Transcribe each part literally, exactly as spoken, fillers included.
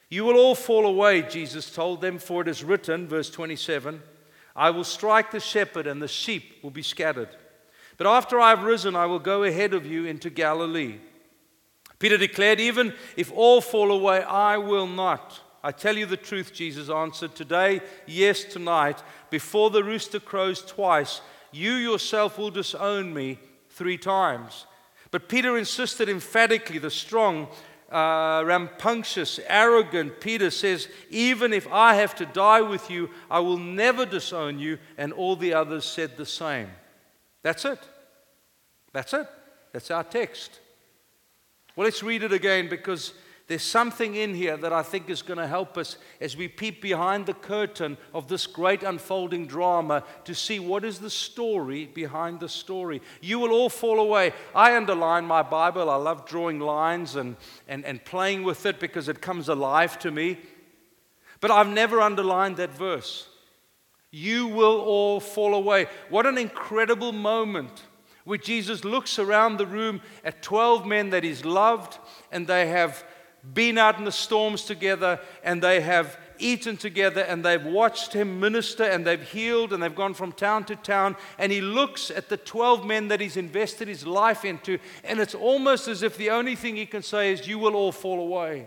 You will all fall away, Jesus told them, for it is written, verse twenty-seven, I will strike the shepherd and the sheep will be scattered. But after I have risen, I will go ahead of you into Galilee. Peter declared, even if all fall away, I will not. I tell you the truth, Jesus answered, today, yes, tonight, before the rooster crows twice, you yourself will disown me three times. But Peter insisted emphatically, the strong, uh, rambunctious, arrogant Peter says, even if I have to die with you, I will never disown you. And all the others said the same. That's it. That's it. That's our text. Well, let's read it again because there's something in here that I think is going to help us as we peep behind the curtain of this great unfolding drama to see what is the story behind the story. You will all fall away. I underline my Bible. I love drawing lines and, and, and playing with it because it comes alive to me. But I've never underlined that verse. You will all fall away. What an incredible moment where Jesus looks around the room at twelve men that he's loved, and they have been out in the storms together, and they have eaten together, and they've watched him minister, and they've healed, and they've gone from town to town, and he looks at the twelve men that he's invested his life into, and it's almost as if the only thing he can say is, you will all fall away.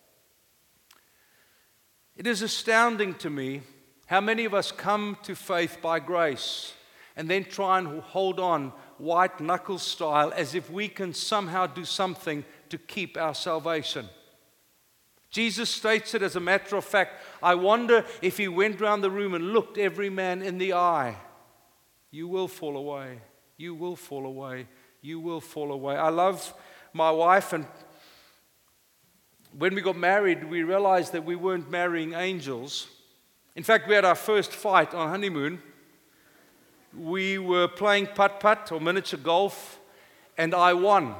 It is astounding to me how many of us come to faith by grace and then try and hold on white knuckle style as if we can somehow do something to keep our salvation. Jesus states it as a matter of fact. I wonder if he went around the room and looked every man in the eye. You will fall away. You will fall away. You will fall away. I love my wife, and when we got married, we realized that we weren't marrying angels. In fact, we had our first fight on honeymoon. We were playing putt-putt or miniature golf, and I won.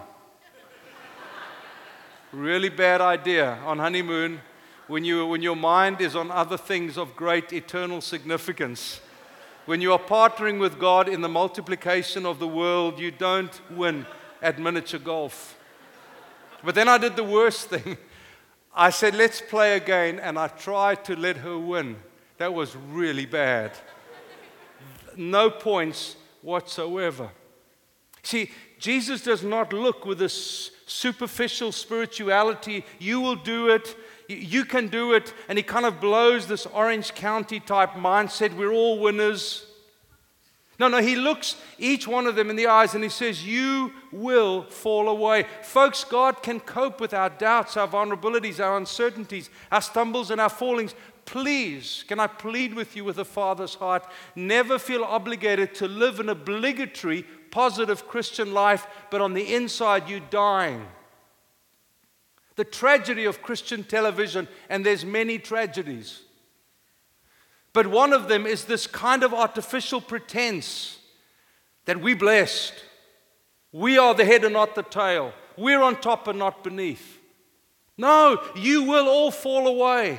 Really bad idea on honeymoon when, you, when your mind is on other things of great eternal significance. When you are partnering with God in the multiplication of the world, you don't win at miniature golf. But then I did the worst thing. I said, let's play again, and I tried to let her win. That was really bad. No points whatsoever. See, Jesus does not look with this superficial spirituality. You will do it. You can do it. And he kind of blows this Orange County type mindset. We're all winners. No, no, he looks each one of them in the eyes and he says, you will fall away. Folks, God can cope with our doubts, our vulnerabilities, our uncertainties, our stumbles and our fallings. Please, can I plead with you with a father's heart, never feel obligated to live an obligatory, positive Christian life, but on the inside you dying. The tragedy of Christian television, and there's many tragedies, but one of them is this kind of artificial pretense that we're blessed. We are the head and not the tail. We're on top and not beneath. No, you will all fall away.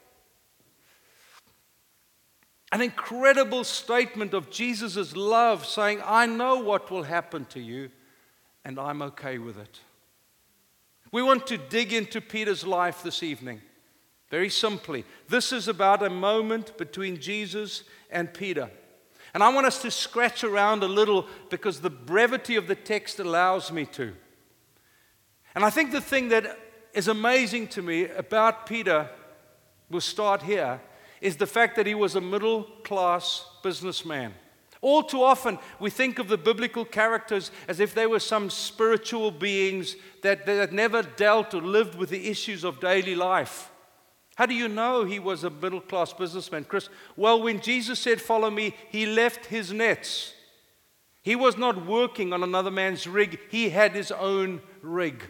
An incredible statement of Jesus' love saying, I know what will happen to you, and I'm okay with it. We want to dig into Peter's life this evening. Very simply, this is about a moment between Jesus and Peter. And I want us to scratch around a little because the brevity of the text allows me to. And I think the thing that is amazing to me about Peter, we'll start here, is the fact that he was a middle-class businessman. All too often, we think of the biblical characters as if they were some spiritual beings that, that never dealt or lived with the issues of daily life. How do you know he was a middle-class businessman, Chris? Well, when Jesus said, follow me, he left his nets. He was not working on another man's rig. He had his own rig.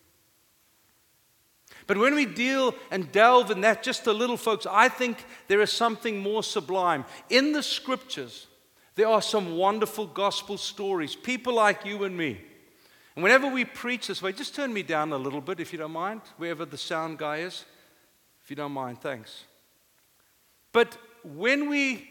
But when we deal and delve in that just a little, folks, I think there is something more sublime. In the scriptures, there are some wonderful gospel stories, people like you and me. And whenever we preach this way, just turn me down a little bit if you don't mind, wherever the sound guy is. If you don't mind, thanks. But when we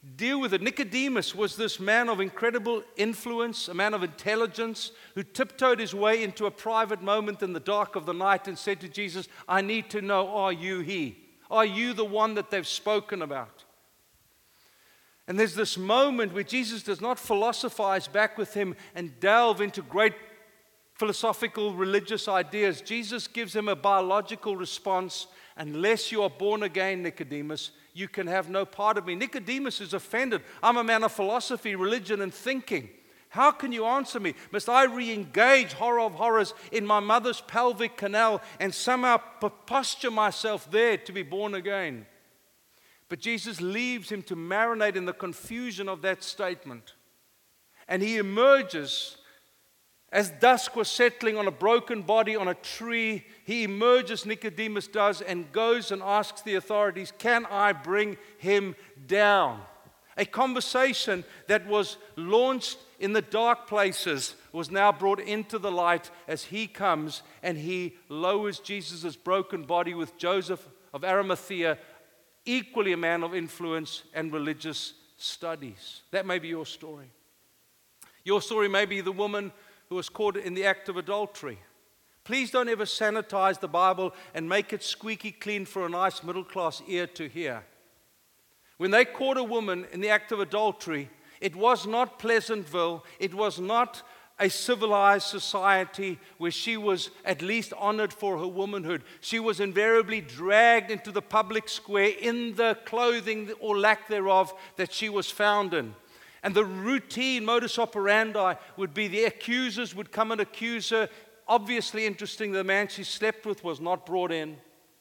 deal with it. Nicodemus was this man of incredible influence, a man of intelligence, who tiptoed his way into a private moment in the dark of the night and said to Jesus, I need to know, are you he? Are you the one that they've spoken about? And there's this moment where Jesus does not philosophize back with him and delve into great philosophical, religious ideas. Jesus gives him a biological response. Unless you are born again, Nicodemus, you can have no part of me. Nicodemus is offended. I'm a man of philosophy, religion, and thinking. How can you answer me? Must I re-engage, horror of horrors, in my mother's pelvic canal and somehow posture myself there to be born again? But Jesus leaves him to marinate in the confusion of that statement. And he emerges, as dusk was settling on a broken body on a tree, he emerges, Nicodemus does, and goes and asks the authorities, can I bring him down? A conversation that was launched in the dark places was now brought into the light as he comes and he lowers Jesus' broken body with Joseph of Arimathea, equally a man of influence and religious studies. That may be your story. Your story may be the woman who was caught in the act of adultery. Please don't ever sanitize the Bible and make it squeaky clean for a nice middle-class ear to hear. When they caught a woman in the act of adultery, it was not Pleasantville. It was not a civilized society where she was at least honored for her womanhood. She was invariably dragged into the public square in the clothing or lack thereof that she was found in. And the routine modus operandi would be the accusers would come and accuse her. Obviously interesting, the man she slept with was not brought in.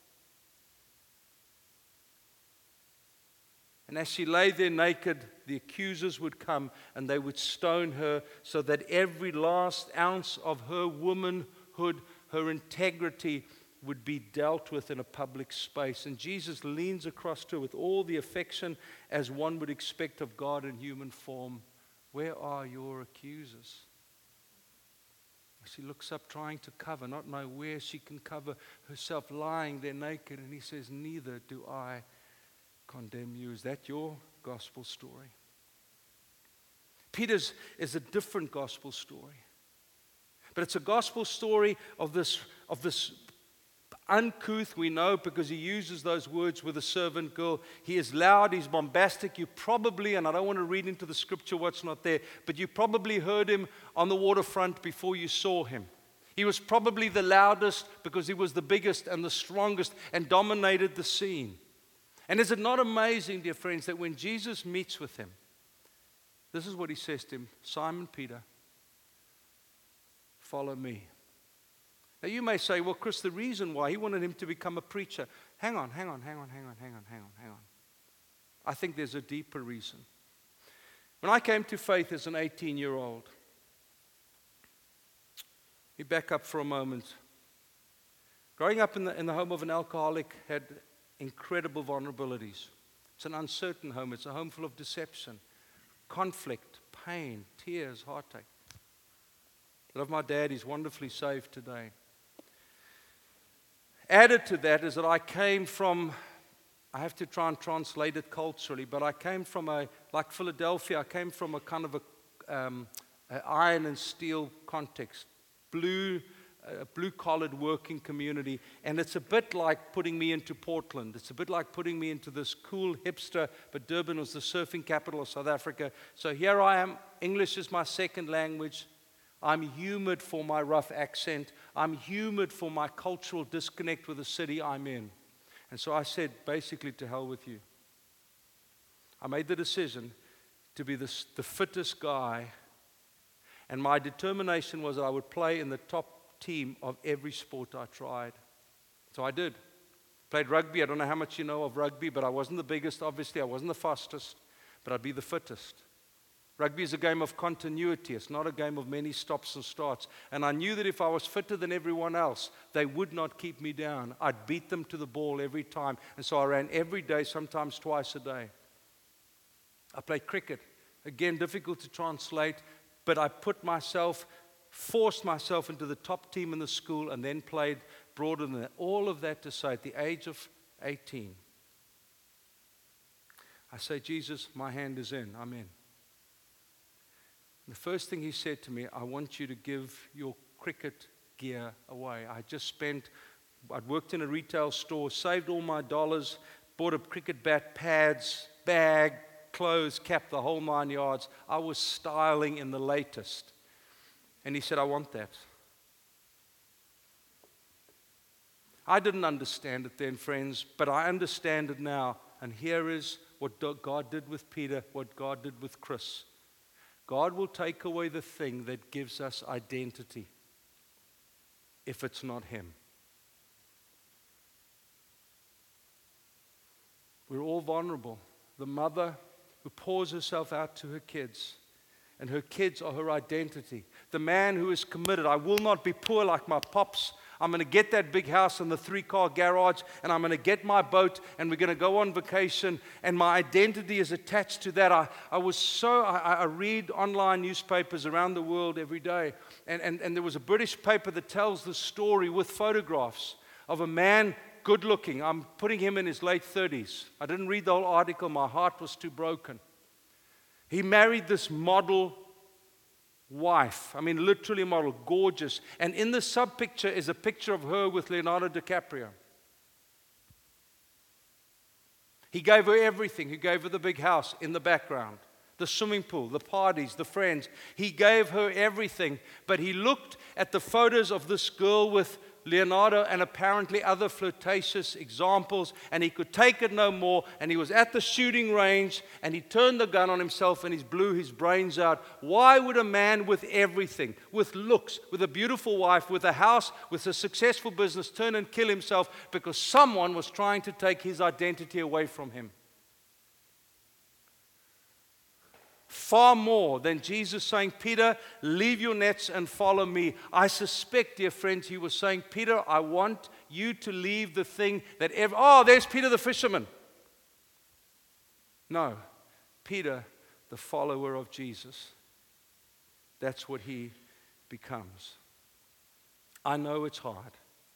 And as she lay there naked, the accusers would come and they would stone her so that every last ounce of her womanhood, her integrity would be dealt with in a public space. And Jesus leans across to her with all the affection as one would expect of God in human form. Where are your accusers? She looks up trying to cover, not know where she can cover herself, lying there naked. And he says, neither do I condemn you. Is that your gospel story? Peter's is a different gospel story. But it's a gospel story of this, of this uncouth, we know, because he uses those words with a servant girl. He is loud, he's bombastic. You probably, and I don't want to read into the scripture what's not there, but you probably heard him on the waterfront before you saw him. He was probably the loudest because he was the biggest and the strongest and dominated the scene. And is it not amazing, dear friends, that when Jesus meets with him, this is what he says to him, Simon Peter, follow me. Now you may say, well, Chris, the reason why he wanted him to become a preacher. Hang on, hang on, hang on, hang on, hang on, hang on, hang on. I think there's a deeper reason. When I came to faith as an eighteen-year-old, let me back up for a moment. Growing up in the, in the home of an alcoholic had incredible vulnerabilities. It's an uncertain home. It's a home full of deception, conflict, pain, tears, heartache. I love my dad. He's wonderfully saved today. Added to that is that I came from, I have to try and translate it culturally, but I came from a, like Philadelphia, I came from a kind of a, um, a iron and steel context, blue, a blue-collared working community, and it's a bit like putting me into Portland. It's a bit like putting me into this cool hipster, but Durban was the surfing capital of South Africa. So here I am. English is my second language. I'm humid for my rough accent. I'm humid for my cultural disconnect with the city I'm in. And so I said, basically, to hell with you. I made the decision to be the, the fittest guy, and my determination was that I would play in the top team of every sport I tried. So I did. Played rugby. I don't know how much you know of rugby, but I wasn't the biggest, obviously. I wasn't the fastest, but I'd be the fittest. Rugby is a game of continuity. It's not a game of many stops and starts. And I knew that if I was fitter than everyone else, they would not keep me down. I'd beat them to the ball every time. And so I ran every day, sometimes twice a day. I played cricket. Again, difficult to translate, but I put myself forced myself into the top team in the school and then played broader than that. All of that to say, at the age of eighteen, I say, Jesus, my hand is in. I'm in. The first thing he said to me, I want you to give your cricket gear away. I just spent, I'd worked in a retail store, saved all my dollars, bought a cricket bat, pads, bag, clothes, cap, the whole nine yards. I was styling in the latest. And he said, I want that. I didn't understand it then, friends, but I understand it now. And here is what God did with Peter, what God did with Chris. God will take away the thing that gives us identity if it's not Him. We're all vulnerable. The mother who pours herself out to her kids, and her kids are her identity. The man who is committed, I will not be poor like my pops. I'm going to get that big house and the three-car garage, and I'm going to get my boat, and we're going to go on vacation, and my identity is attached to that. I, I was so, I, I read online newspapers around the world every day, and, and, and there was a British paper that tells the story with photographs of a man, good looking. I'm putting him in his late thirties. I didn't read the whole article. My heart was too broken. He married this model wife. I mean, literally model, gorgeous. And in the sub-picture is a picture of her with Leonardo DiCaprio. He gave her everything. He gave her the big house in the background, the swimming pool, the parties, the friends. He gave her everything. But he looked at the photos of this girl with Leonardo and apparently other flirtatious examples, and he could take it no more, and he was at the shooting range, and he turned the gun on himself, and he blew his brains out. Why would a man with everything, with looks, with a beautiful wife, with a house, with a successful business, turn and kill himself because someone was trying to take his identity away from him? Far more than Jesus saying, Peter, leave your nets and follow me. I suspect, dear friends, he was saying, Peter, I want you to leave the thing that ever... Oh, there's Peter the fisherman. No, Peter, the follower of Jesus. That's what he becomes. I know it's hard.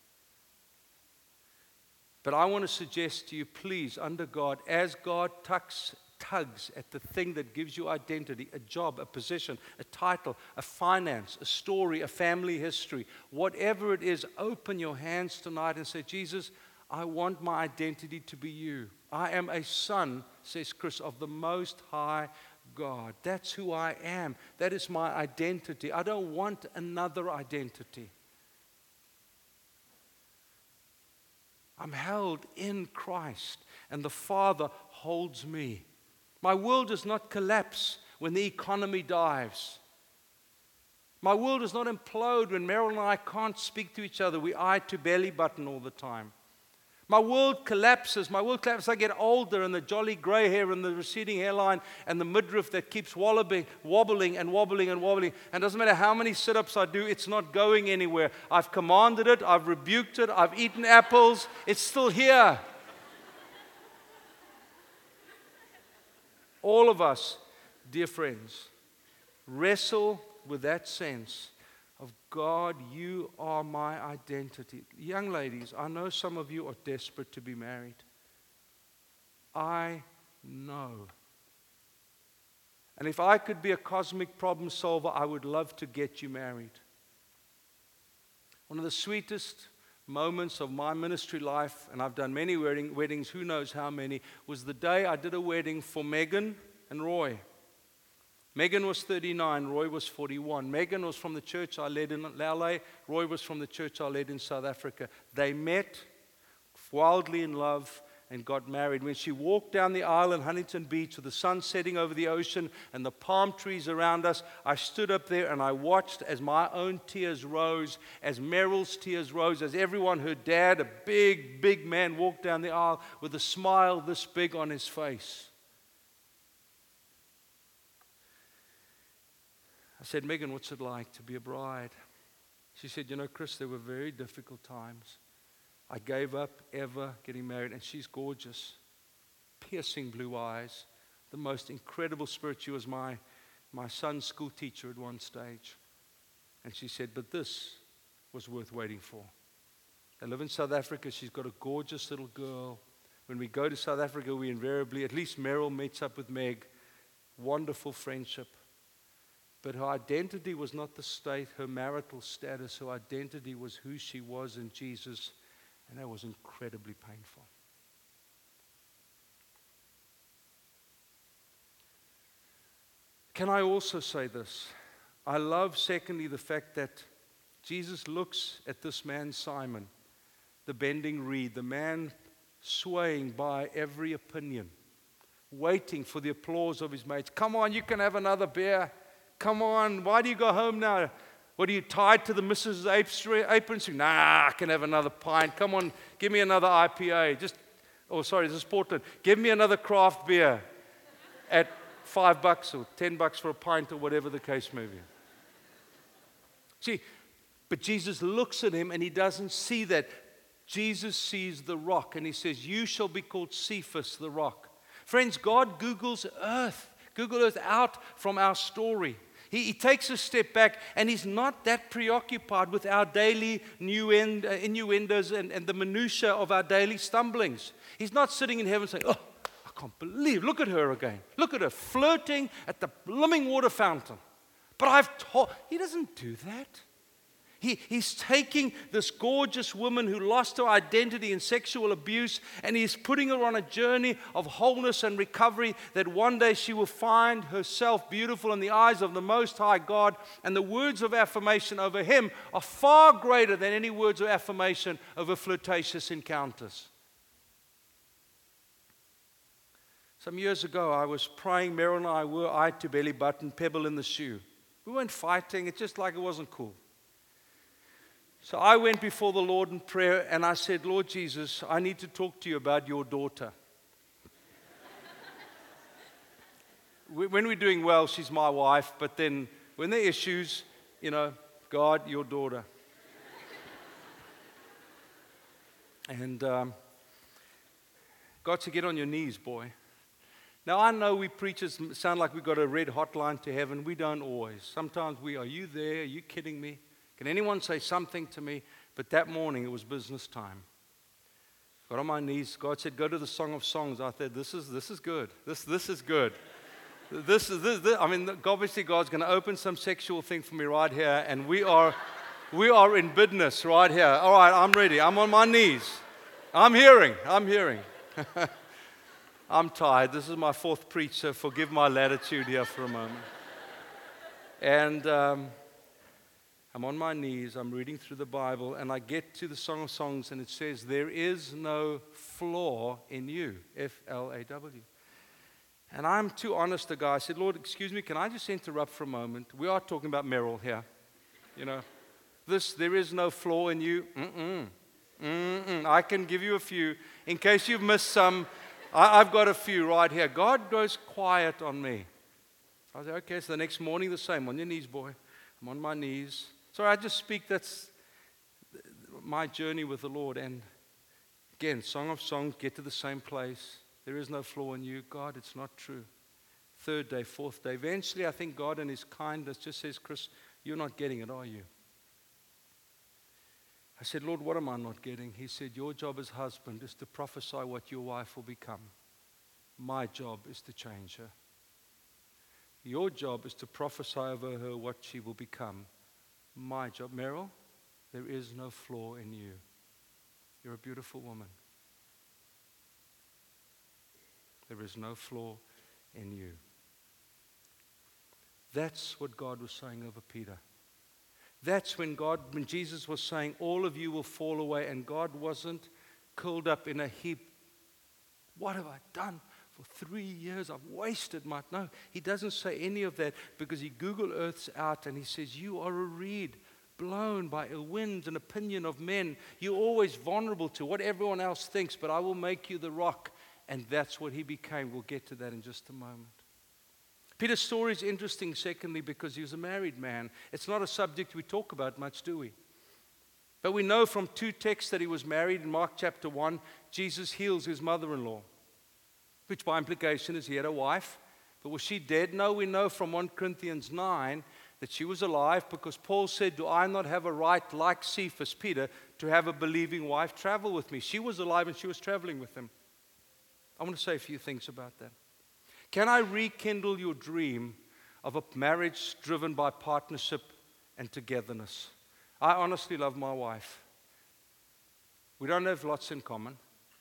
But I want to suggest to you, please, under God, as God tucks tugs at the thing that gives you identity, a job, a position, a title, a finance, a story, a family history, whatever it is, open your hands tonight and say, Jesus, I want my identity to be you. I am a son, says Chris, of the Most High God. That's who I am. That is my identity. I don't want another identity. I'm held in Christ, and the Father holds me. My world does not collapse when the economy dives. My world does not implode when Meryl and I can't speak to each other. We eye to belly button all the time. My world collapses. My world collapses. I get older, and the jolly gray hair and the receding hairline and the midriff that keeps wallowing, wobbling and wobbling and wobbling. And it doesn't matter how many sit-ups I do, it's not going anywhere. I've commanded it. I've rebuked it. I've eaten apples. It's still here. All of us, dear friends, wrestle with that sense of God, you are my identity. Young ladies, I know some of you are desperate to be married. I know. And if I could be a cosmic problem solver, I would love to get you married. One of the sweetest moments of my ministry life, and I've done many wedding, weddings, who knows how many, was the day I did a wedding for Megan and Roy. Megan was thirty-nine, Roy was forty-one. Megan was from the church I led in L A, Roy was from the church I led in South Africa. They met, wildly in love, and got married. When she walked down the aisle in Huntington Beach with the sun setting over the ocean and the palm trees around us, I stood up there and I watched as my own tears rose, as Meryl's tears rose, as everyone, her dad, a big, big man, walked down the aisle with a smile this big on his face. I said, Megan, what's it like to be a bride? She said, you know, Chris, there were very difficult times. I gave up ever getting married, and she's gorgeous, piercing blue eyes, the most incredible spirit. She was my, my son's school teacher at one stage. And she said, but this was worth waiting for. They live in South Africa. She's got a gorgeous little girl, When we go to South Africa, we invariably, at least Meryl meets up with Meg. Wonderful friendship. But her identity was not the state, her marital status. Her identity was who she was in Jesus. And that was incredibly painful. Can I also say this? I love, secondly, the fact that Jesus looks at this man, Simon, the bending reed, the man swaying by every opinion, waiting for the applause of his mates. Come on, you can have another beer. Come on, why do you go home now? What are you tied to the missus apron? Nah, I can have another pint. Come on, give me another I P A. Just, oh, sorry, this is Portland. Give me another craft beer at five bucks or ten bucks for a pint or whatever the case may be. See, but Jesus looks at him and he doesn't see that. Jesus sees the rock and he says, you shall be called Cephas, the rock. Friends, God Googles earth. Google earth out from our story. He, he takes a step back and he's not that preoccupied with our daily innuend, uh, innuendos and, and the minutiae of our daily stumblings. He's not sitting in heaven saying, oh, I can't believe, look at her again. Look at her flirting at the blooming water fountain. But I've told, he doesn't do that. He, he's taking this gorgeous woman who lost her identity in sexual abuse and he's putting her on a journey of wholeness and recovery that one day she will find herself beautiful in the eyes of the Most High God. And the words of affirmation over him are far greater than any words of affirmation over flirtatious encounters. Some years ago, I was praying. Meryl and I were eye to belly button, pebble in the shoe. We weren't fighting. It's just like it wasn't cool. So I went before the Lord in prayer and I said, Lord Jesus, I need to talk to you about your daughter. When we're doing well, she's my wife, but then when there are issues, you know, God, your daughter. And um, God said, get on your knees, boy. Now, I know we preachers sound like we've got a red hotline to heaven. We don't always. Sometimes we, are you there? Are you kidding me? Can anyone say something to me? But that morning, it was business time. Got on my knees. God said, go to the Song of Songs. I said, this is, this is good. This, this is good. This is, this, this, I mean, obviously, God's going to open some sexual thing for me right here, and we are, we are in business right here. All right, I'm ready. I'm on my knees. I'm hearing. I'm hearing. I'm tired. This is my fourth preach, so forgive my latitude here for a moment. And um, I'm on my knees, I'm reading through the Bible, and I get to the Song of Songs, and it says, there is no flaw in you, F L A W. And I'm too honest a guy. I said, Lord, excuse me, can I just interrupt for a moment? We are talking about Meryl here. You know, this, there is no flaw in you. Mm-mm. Mm-mm. I can give you a few. In case you've missed some, I, I've got a few right here. God goes quiet on me. I said, okay, so the next morning the same. On your knees, boy. I'm on my knees. So I just speak, that's my journey with the Lord. And again, Song of Songs, get to the same place. There is no flaw in you. God, it's not true. Third day, fourth day. Eventually, I think God in his kindness just says, Chris, you're not getting it, are you? I said, Lord, what am I not getting? He said, your job as husband is to prophesy what your wife will become. My job is to change her. Your job is to prophesy over her what she will become. My job, Meryl, there is no flaw in you. You're a beautiful woman. There is no flaw in you. That's what God was saying over Peter. That's when God, when Jesus was saying, all of you will fall away, and God wasn't curled up in a heap. What have I done? For three years, I've wasted my... No, he doesn't say any of that because he Google Earths out and he says, you are a reed blown by a wind and opinion of men. You're always vulnerable to what everyone else thinks, but I will make you the rock. And that's what he became. We'll get to that in just a moment. Peter's story is interesting, secondly, because he was a married man. It's not a subject we talk about much, do we? But we know from two texts that he was married. In Mark chapter one, Jesus heals his mother-in-law, which by implication is he had a wife. But was she dead? No, we know from First Corinthians nine that she was alive because Paul said, do I not have a right, like Cephas, Peter, to have a believing wife travel with me? She was alive and she was traveling with him. I want to say a few things about that. Can I rekindle your dream of a marriage driven by partnership and togetherness? I honestly love my wife. We don't have lots in common,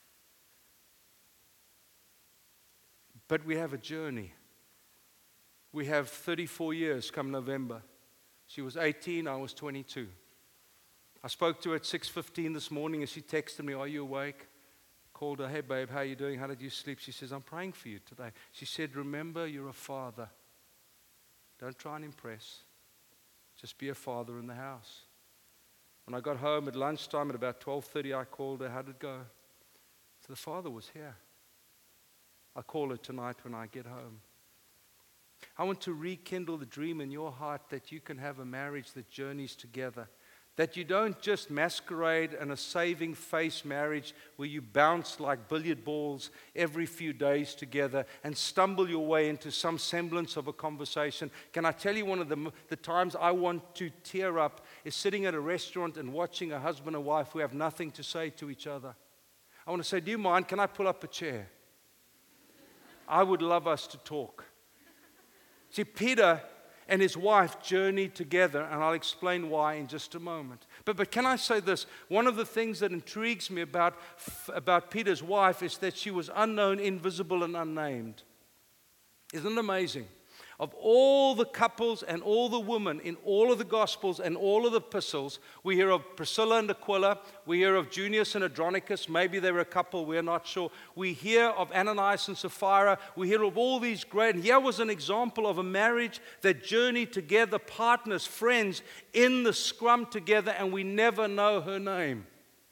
but we have a journey. We have thirty-four years come November. She was eighteen, I was twenty-two. I spoke to her at six fifteen this morning and she texted me, "Are you awake?" Called her, "Hey babe, how are you doing? How did you sleep?" She says, "I'm praying for you today." She said, "Remember, you're a father. Don't try and impress. Just be a father in the house." When I got home at lunchtime at about twelve thirty, I called her. "How did it go?" So the father was here. I'll call her tonight when I get home. I want to rekindle the dream in your heart that you can have a marriage that journeys together. That you don't just masquerade in a saving face marriage where you bounce like billiard balls every few days together and stumble your way into some semblance of a conversation. Can I tell you, one of the, the times I want to tear up is sitting at a restaurant and watching a husband and wife who have nothing to say to each other. I want to say, "Do you mind? Can I pull up a chair? I would love us to talk." See, Peter and his wife journeyed together, and I'll explain why in just a moment. But, but can I say this? One of the things that intrigues me about, about Peter's wife is that she was unknown, invisible, and unnamed. Isn't it amazing? Of all the couples and all the women in all of the Gospels and all of the epistles, we hear of Priscilla and Aquila, we hear of Junius and Andronicus, maybe they were a couple, we're not sure. We hear of Ananias and Sapphira, we hear of all these great, and here was an example of a marriage that journeyed together, partners, friends, in the scrum together, and we never know her name.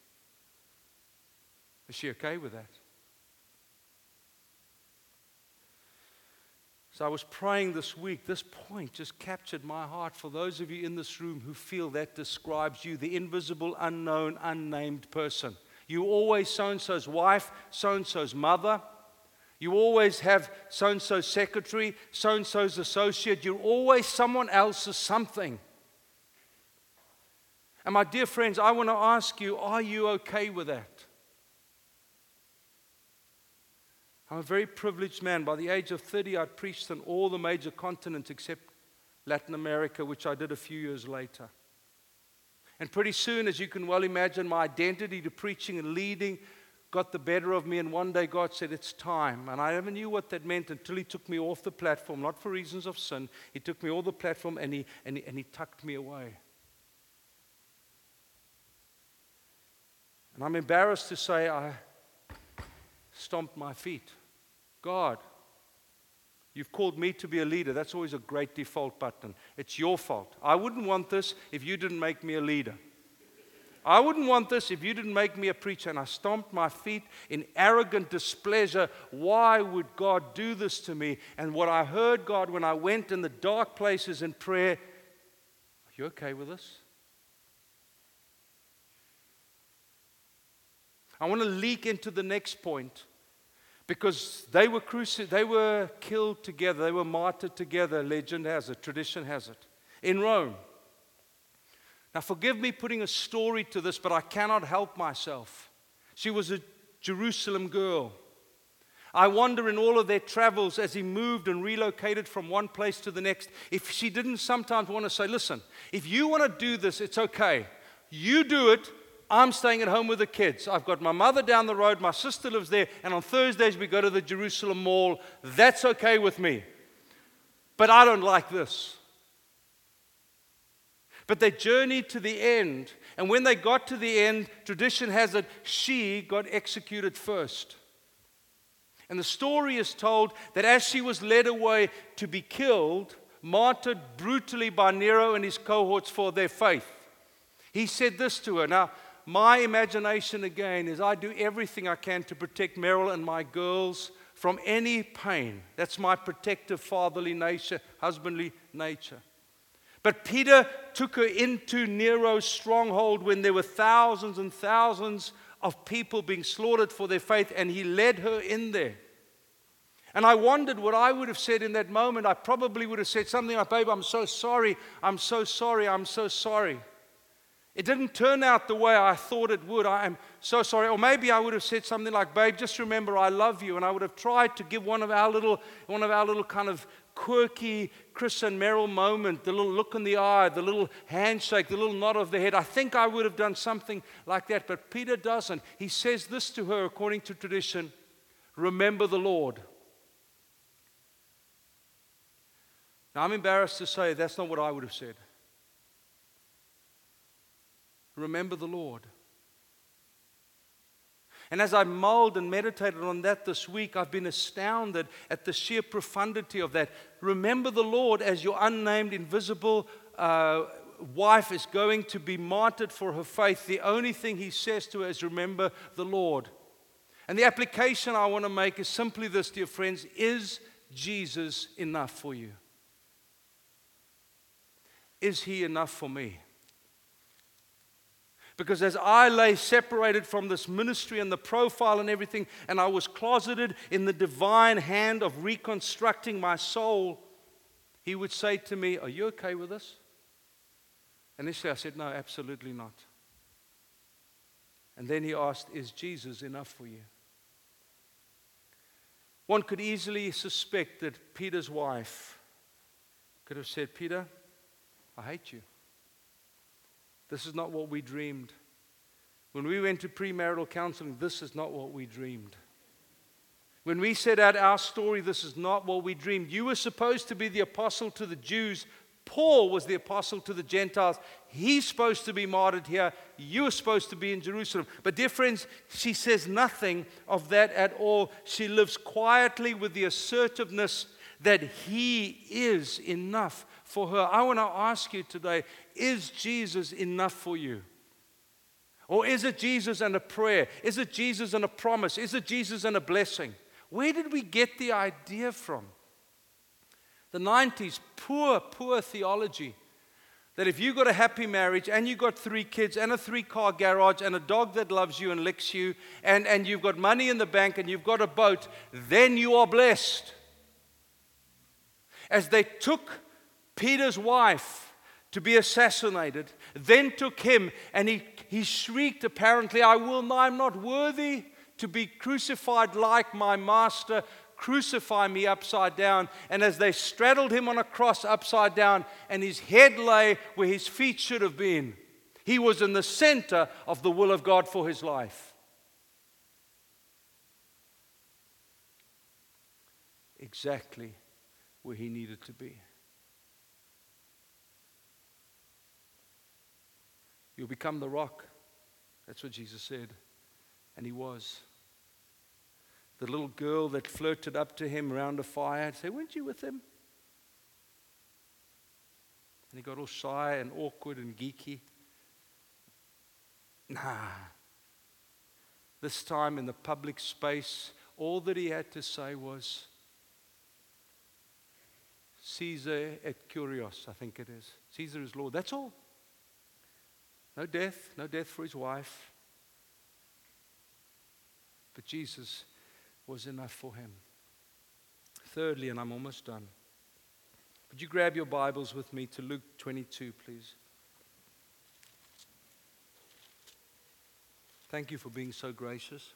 Is she okay with that? So I was praying this week. This point just captured my heart for those of you in this room who feel that describes you, the invisible, unknown, unnamed person. You always so-and-so's wife, so-and-so's mother. You always have so-and-so's secretary, so-and-so's associate. You're always someone else's something. And my dear friends, I want to ask you, are you okay with that? I'm a very privileged man. By the age of thirty, I'd preached on all the major continents except Latin America, which I did a few years later. And pretty soon, as you can well imagine, my identity to preaching and leading got the better of me. And one day God said, "It's time." And I never knew what that meant until He took me off the platform, not for reasons of sin. He took me off the platform and He, and he, and he tucked me away. And I'm embarrassed to say I stomped my feet. God, you've called me to be a leader. That's always a great default button. It's your fault. I wouldn't want this if you didn't make me a leader. I wouldn't want this if you didn't make me a preacher. And I stomped my feet in arrogant displeasure. Why would God do this to me? And what I heard God when I went in the dark places in prayer, "Are you okay with this?" I want to leak into the next point. Because they were cruci- they were killed together, they were martyred together, legend has it, tradition has it, in Rome. Now forgive me putting a story to this, but I cannot help myself. She was a Jerusalem girl. I wonder in all of their travels as he moved and relocated from one place to the next, if she didn't sometimes want to say, "Listen, if you want to do this, it's okay. You do it. I'm staying at home with the kids. I've got my mother down the road, my sister lives there, and on Thursdays we go to the Jerusalem Mall. That's okay with me. But I don't like this." But they journeyed to the end, and when they got to the end, tradition has it, she got executed first. And the story is told that as she was led away to be killed, martyred brutally by Nero and his cohorts for their faith, he said this to her. Now, my imagination again is I do everything I can to protect Meryl and my girls from any pain. That's my protective fatherly nature, husbandly nature. But Peter took her into Nero's stronghold when there were thousands and thousands of people being slaughtered for their faith, and he led her in there. And I wondered what I would have said in that moment. I probably would have said something like, "Babe, I'm so sorry, I'm so sorry, I'm so sorry." It didn't turn out the way I thought it would. I am so sorry. Or maybe I would have said something like, babe, just remember I love you. And I would have tried to give one of our little, one of our little kind of quirky Chris and Meryl moment, the little look in the eye, the little handshake, the little nod of the head. I think I would have done something like that. But Peter doesn't. He says this to her according to tradition, remember the Lord. Now I'm embarrassed to say that's not what I would have said. Remember the Lord. And as I mulled and meditated on that this week, I've been astounded at the sheer profundity of that. Remember the Lord as your unnamed, invisible uh, wife is going to be martyred for her faith. The only thing he says to her is remember the Lord. And the application I want to make is simply this, dear friends. Is Jesus enough for you? Is he enough for me? Because as I lay separated from this ministry and the profile and everything, and I was closeted in the divine hand of reconstructing my soul, he would say to me, are you okay with this? Initially I said, no, absolutely not. And then he asked, is Jesus enough for you? One could easily suspect that Peter's wife could have said, Peter, I hate you. This is not what we dreamed. When we went to premarital counseling, this is not what we dreamed. When we set out our story, this is not what we dreamed. You were supposed to be the apostle to the Jews. Paul was the apostle to the Gentiles. He's supposed to be martyred here. You were supposed to be in Jerusalem. But dear friends, she says nothing of that at all. She lives quietly with the assertiveness that he is enough for her. I want to ask you today, is Jesus enough for you? Or is it Jesus and a prayer? Is it Jesus and a promise? Is it Jesus and a blessing? Where did we get the idea from? The nineties, poor, poor theology. That if you got a happy marriage and you got three kids and a three-car garage and a dog that loves you and licks you and, and you've got money in the bank and you've got a boat, then you are blessed. As they took Peter's wife to be assassinated, then took him, and he, he shrieked apparently, I will, I'm not worthy to be crucified like my master. Crucify me upside down. And as they straddled him on a cross upside down, and his head lay where his feet should have been, he was in the center of the will of God for his life. Exactly where he needed to be. You'll become the rock. That's what Jesus said. And he was. The little girl that flirted up to him around a fire and said, weren't you with him? And he got all shy and awkward and geeky. Nah. This time in the public space, all that he had to say was, Caesar et Kyrios, I think it is. Caesar is Lord. That's all. No death, no death for his wife. But Jesus was enough for him. Thirdly, and I'm almost done. Would you grab your Bibles with me to Luke twenty-two, please? Thank you for being so gracious.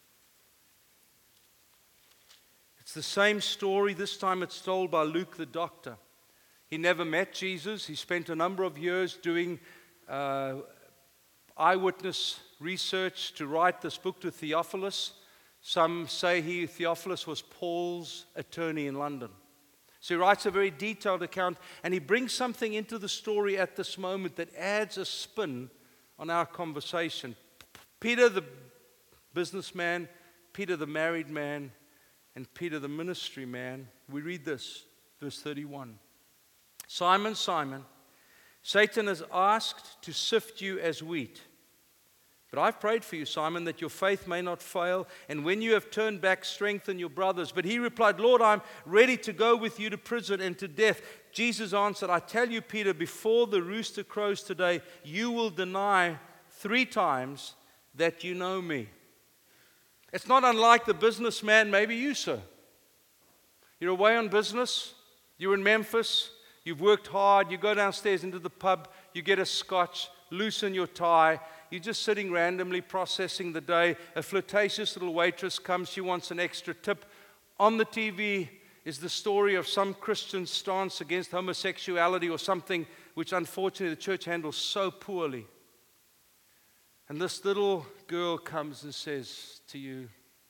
It's the same story. This time it's told by Luke the doctor. He never met Jesus. He spent a number of years doing uh, eyewitness research to write this book to Theophilus. Some say he, Theophilus, was Paul's attorney in London. So he writes a very detailed account, and he brings something into the story at this moment that adds a spin on our conversation. Peter the businessman, Peter the married man, and Peter the ministry man. We read this, verse thirty-one. Simon, Simon, Satan has asked to sift you as wheat. But I've prayed for you, Simon, that your faith may not fail, and when you have turned back, strengthen your brothers. But he replied, Lord, I'm ready to go with you to prison and to death. Jesus answered, I tell you, Peter, before the rooster crows today, you will deny three times that you know me. It's not unlike the businessman, maybe you, sir. You're away on business, you're in Memphis, you've worked hard, you go downstairs into the pub, you get a scotch. loosen your tie. You're just sitting randomly processing the day. A flirtatious little waitress comes. She wants an extra tip. On the T V is the story of some Christian stance against homosexuality or something which unfortunately the church handles so poorly. And this little girl comes and says to you,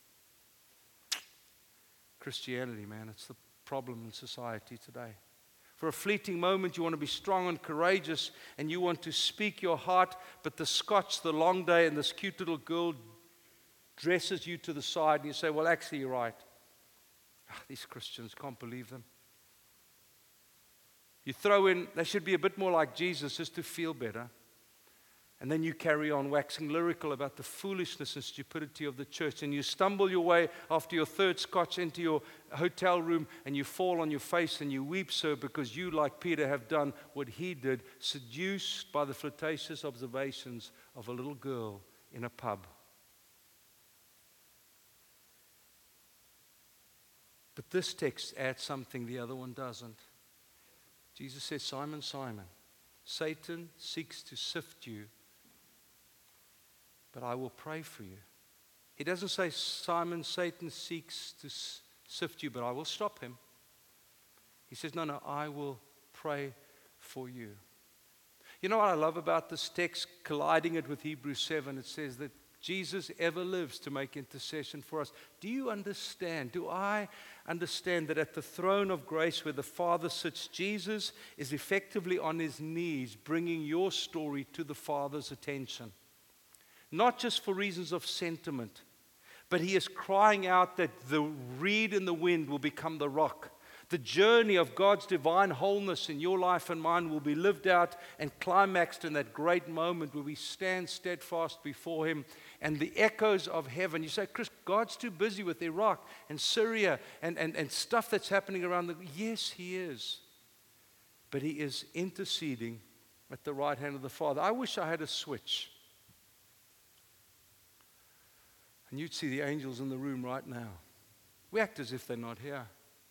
Christianity, man, it's the problem in society today. For a fleeting moment, you want to be strong and courageous, and you want to speak your heart, but the scotch, the long day, and this cute little girl dresses you to the side, and you say, well, actually, you're right. Oh, these Christians, can't believe them. You throw in, they should be a bit more like Jesus just to feel better. And then you carry on waxing lyrical about the foolishness and stupidity of the church. And you stumble your way after your third scotch into your hotel room, and you fall on your face and you weep so because you, like Peter, have done what he did, seduced by the flirtatious observations of a little girl in a pub. But this text adds something the other one doesn't. Jesus says, Simon, Simon, Satan seeks to sift you, but I will pray for you. He doesn't say, Simon, Satan seeks to sift you, but I will stop him. He says, no, no, I will pray for you. You know what I love about this text, colliding it with Hebrews seven? It says that Jesus ever lives to make intercession for us. Do you understand? Do I understand that at the throne of grace where the Father sits, Jesus is effectively on his knees bringing your story to the Father's attention? Not just for reasons of sentiment, but he is crying out that the reed in the wind will become the rock. The journey of God's divine wholeness in your life and mine will be lived out and climaxed in that great moment where we stand steadfast before him, and the echoes of heaven. You say, Chris, God's too busy with Iraq and Syria and, and, and stuff that's happening around the... Yes, he is. But he is interceding at the right hand of the Father. I wish I had a switch. And you'd see the angels in the room right now. We act as if they're not here.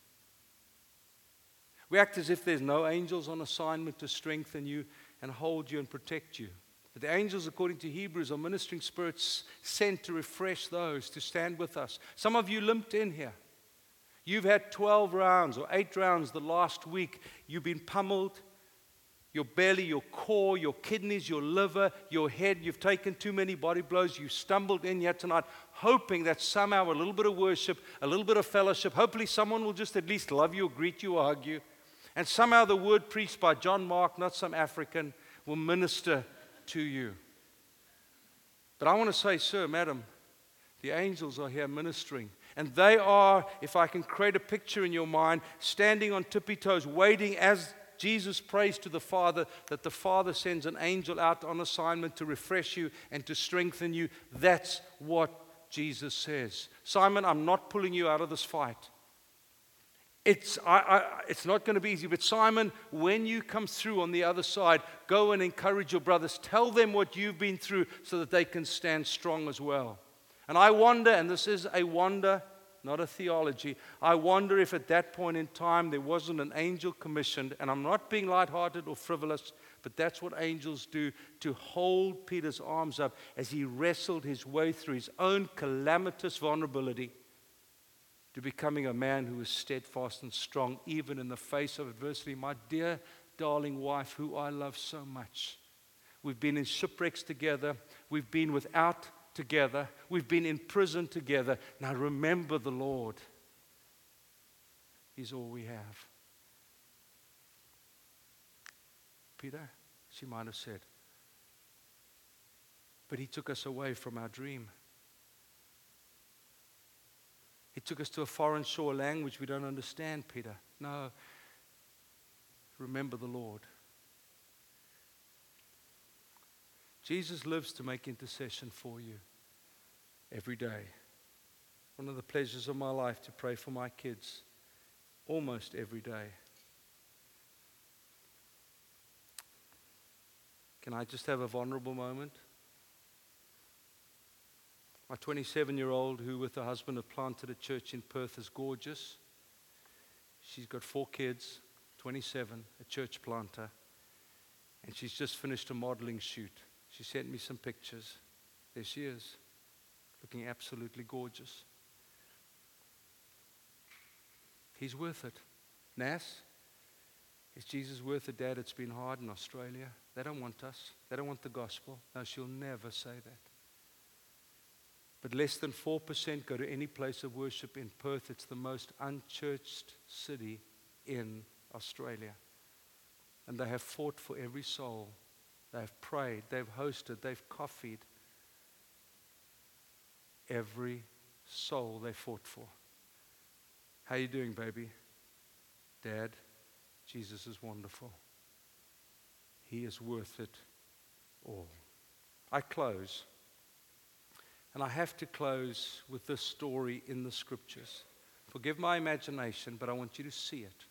We act as if there's no angels on assignment to strengthen you and hold you and protect you. But the angels, according to Hebrews, are ministering spirits sent to refresh those, to stand with us. Some of you limped in here. You've had twelve rounds or eight rounds the last week. You've been pummeled. Your belly, your core, your kidneys, your liver, your head. You've taken too many body blows. You stumbled in here tonight hoping that somehow a little bit of worship, a little bit of fellowship, hopefully someone will just at least love you or greet you or hug you. And somehow the word preached by John Mark, not some African, will minister to you. But I want to say, sir, madam, the angels are here ministering. And they are, if I can create a picture in your mind, standing on tippy toes, waiting as Jesus prays to the Father, that the Father sends an angel out on assignment to refresh you and to strengthen you. That's what Jesus says. Simon, I'm not pulling you out of this fight. It's, I, I, it's not going to be easy. But Simon, when you come through on the other side, go and encourage your brothers. Tell them what you've been through so that they can stand strong as well. And I wonder, and this is a wonder, not a theology, I wonder if at that point in time there wasn't an angel commissioned, and I'm not being lighthearted or frivolous, but that's what angels do, to hold Peter's arms up as he wrestled his way through his own calamitous vulnerability to becoming a man who is steadfast and strong, even in the face of adversity. My dear, darling wife, who I love so much. We've been in shipwrecks together. We've been without together. We've been in prison together. Now remember the Lord. He's all we have. Peter, she might have said. But he took us away from our dream. He took us to a foreign shore language we don't understand, Peter. No. Remember the Lord. Jesus lives to make intercession for you every day. One of the pleasures of my life to pray for my kids almost every day. Can I just have a vulnerable moment? My twenty-seven-year-old, who with her husband have planted a church in Perth, is gorgeous. She's got four kids, twenty-seven, a church planter. And she's just finished a modeling shoot. She sent me some pictures. There she is, looking absolutely gorgeous. He's worth it. Nas, is Jesus worth it, Dad? It's been hard in Australia. They don't want us. They don't want the gospel. No, she'll never say that. But less than four percent go to any place of worship in Perth. It's the most unchurched city in Australia. And they have fought for every soul. They have prayed. They've hosted. They've coffeed. Every soul they fought for. How you doing, baby? Dad, Jesus is wonderful. He is worth it all. I close. And I have to close with this story in the scriptures. Forgive my imagination, but I want you to see it.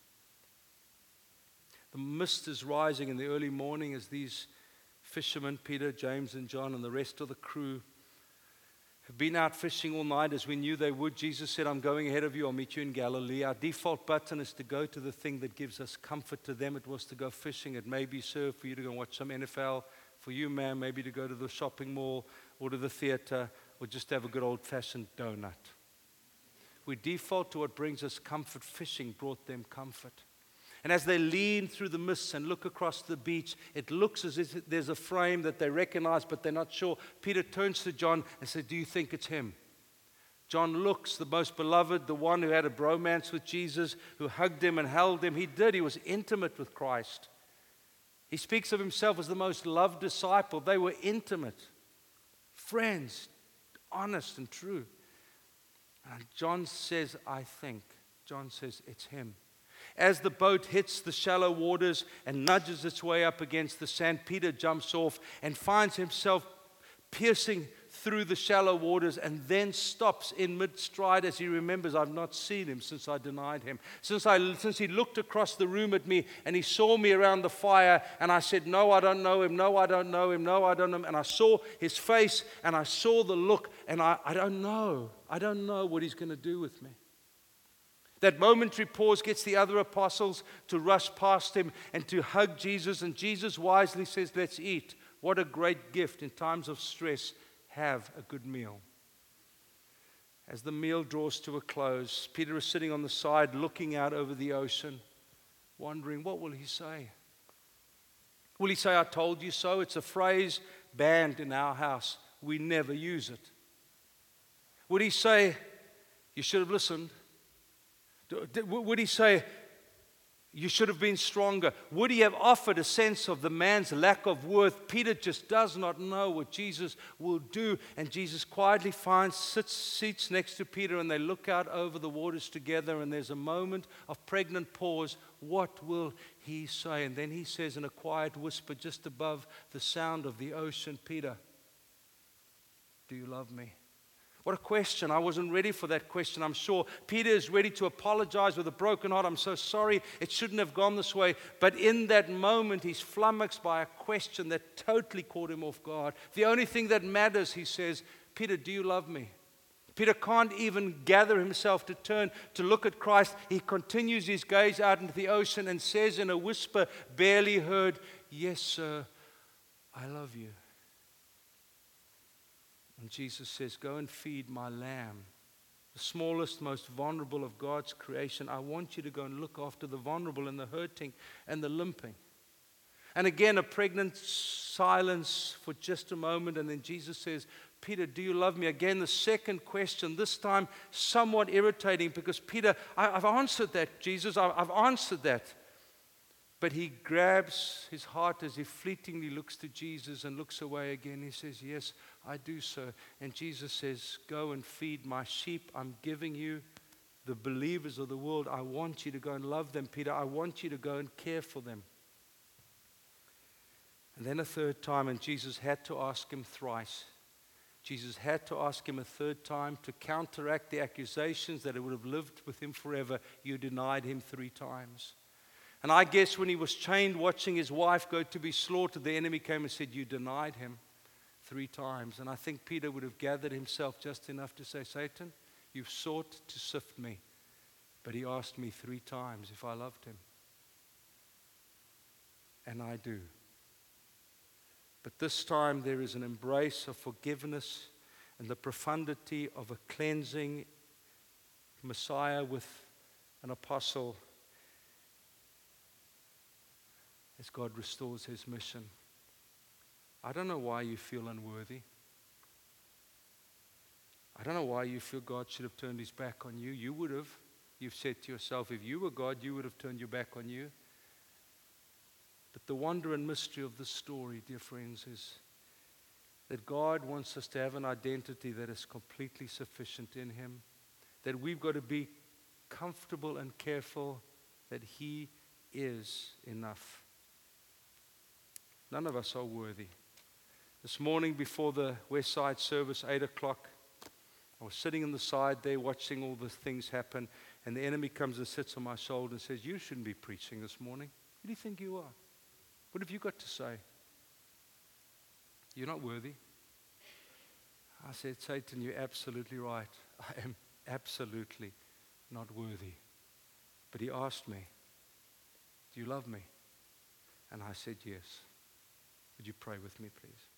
The mist is rising in the early morning as these fishermen, Peter, James, and John, and the rest of the crew have been out fishing all night as we knew they would. Jesus said, I'm going ahead of you. I'll meet you in Galilee. Our default button is to go to the thing that gives us comfort. To them, it was to go fishing. It may be, sir, for you to go and watch some N F L. For you, ma'am, maybe to go to the shopping mall or to the theater or just have a good old-fashioned donut. We default to what brings us comfort. Fishing brought them comfort. And as they lean through the mists and look across the beach, it looks as if there's a frame that they recognize, but they're not sure. Peter turns to John and says, do you think it's him? John looks, the most beloved, the one who had a bromance with Jesus, who hugged him and held him. He did. He was intimate with Christ. He speaks of himself as the most loved disciple. They were intimate, friends, honest and true. And John says, I think. John says, it's him. As the boat hits the shallow waters and nudges its way up against the sand, Peter jumps off and finds himself piercing through the shallow waters and then stops in mid-stride as he remembers, I've not seen him since I denied him. Since, I, since he looked across the room at me and he saw me around the fire and I said, no, I don't know him, no, I don't know him, no, I don't know him. And I saw his face and I saw the look and I, I don't know. I don't know what he's going to do with me. That momentary pause gets the other apostles to rush past him and to hug Jesus. And Jesus wisely says, let's eat. What a great gift in times of stress. Have a good meal. As the meal draws to a close, Peter is sitting on the side looking out over the ocean, wondering, what will he say? Will he say, I told you so? It's a phrase banned in our house. We never use it. Would he say, you should have listened? Would he say, you should have been stronger? Would he have offered a sense of the man's lack of worth? Peter just does not know what Jesus will do. And Jesus quietly finds, sits, seats next to Peter, and they look out over the waters together, and there's a moment of pregnant pause. What will he say? And then he says in a quiet whisper just above the sound of the ocean, Peter, do you love me? What a question. I wasn't ready for that question, I'm sure. Peter is ready to apologize with a broken heart. I'm so sorry. It shouldn't have gone this way. But in that moment, he's flummoxed by a question that totally caught him off guard. The only thing that matters, he says, Peter, do you love me? Peter can't even gather himself to turn to look at Christ. He continues his gaze out into the ocean and says in a whisper barely heard, yes, sir, I love you. And Jesus says, go and feed my lamb, the smallest, most vulnerable of God's creation. I want you to go and look after the vulnerable and the hurting and the limping. And again, a pregnant silence for just a moment. And then Jesus says, Peter, do you love me? Again, the second question, this time somewhat irritating because Peter, I, I've answered that, Jesus, I, I've answered that. But he grabs his heart as he fleetingly looks to Jesus and looks away again. He says, yes, I do so. And Jesus says, go and feed my sheep. I'm giving you the believers of the world. I want you to go and love them, Peter. I want you to go and care for them. And then a third time, and Jesus had to ask him thrice. Jesus had to ask him a third time to counteract the accusations that it would have lived with him forever. You denied him three times. And I guess when he was chained watching his wife go to be slaughtered, the enemy came and said, you denied him three times. And I think Peter would have gathered himself just enough to say, Satan, you've sought to sift me. But he asked me three times if I loved him. And I do. But this time there is an embrace of forgiveness and the profundity of a cleansing Messiah with an apostle as God restores his mission. I don't know why you feel unworthy. I don't know why you feel God should have turned his back on you. You would have. You've said to yourself, if you were God, you would have turned your back on you. But the wonder and mystery of this story, dear friends, is that God wants us to have an identity that is completely sufficient in him. That we've got to be comfortable and careful that he is enough. None of us are worthy. This morning before the West Side service, eight o'clock, I was sitting on the side there watching all the things happen, and the enemy comes and sits on my shoulder and says, you shouldn't be preaching this morning. Who do you think you are? What have you got to say? You're not worthy. I said, Satan, you're absolutely right. I am absolutely not worthy. But he asked me, do you love me? And I said, yes. Would you pray with me, please?